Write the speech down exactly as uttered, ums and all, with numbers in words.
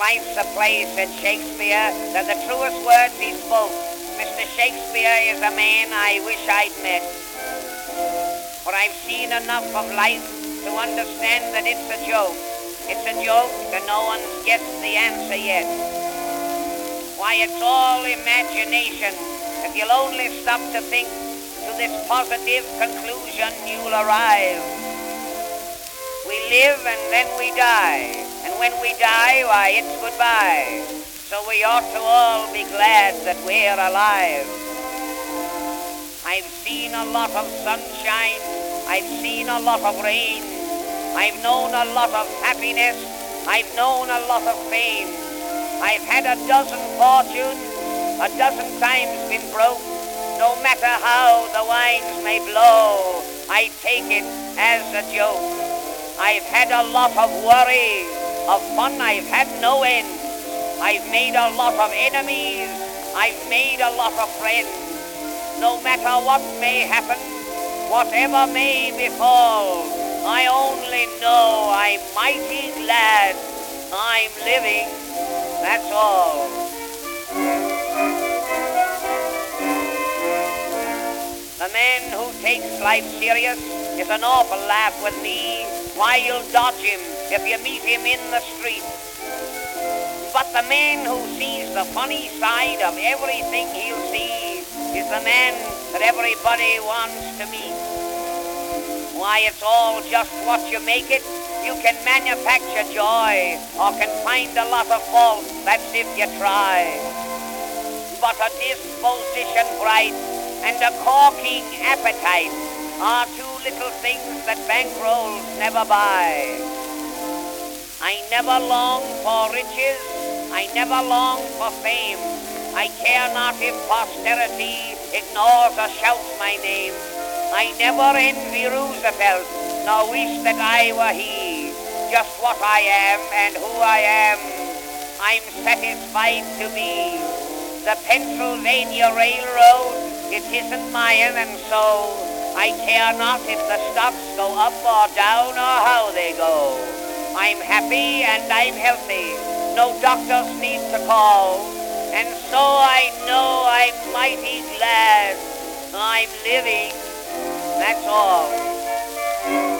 life's a play, said Shakespeare. They're the truest words he spoke. Mister Shakespeare is a man I wish I'd met. For I've seen enough of life to understand that it's a joke. It's a joke and no one's guessed the answer yet. Why, it's all imagination. If you'll only stop to think, to this positive conclusion you'll arrive. We live and then we die. And when we die, why, it's goodbye. So we ought to all be glad that we're alive. I've seen a lot of sunshine. I've seen a lot of rain. I've known a lot of happiness. I've known a lot of pain. I've had a dozen fortunes, a dozen times been broke. No matter how the winds may blow, I take it as a joke. I've had a lot of worry, of fun I've had no end. I've made a lot of enemies, I've made a lot of friends. No matter what may happen, whatever may befall, I only know I'm mighty glad I'm living, that's all. The man who takes life serious is an awful laugh with me. Why, you'll dodge him if you meet him in the street. But the man who sees the funny side of everything he'll see is the man that everybody wants to meet. Why, it's all just what you make it. You can manufacture joy or can find a lot of fault, that's if you try. But a disposition bright and a corking appetite are two little things that bankrolls never buy. I never long for riches, I never long for fame. I care not if posterity ignores or shouts my name. I never envy Roosevelt, nor wish that I were he. Just what I am and who I am, I'm satisfied to be. The Pennsylvania Railroad, it isn't mine, and so I care not if the stocks go up or down or how they go. I'm happy and I'm healthy, no doctors need to call, and so I know I'm mighty glad I'm living, that's all.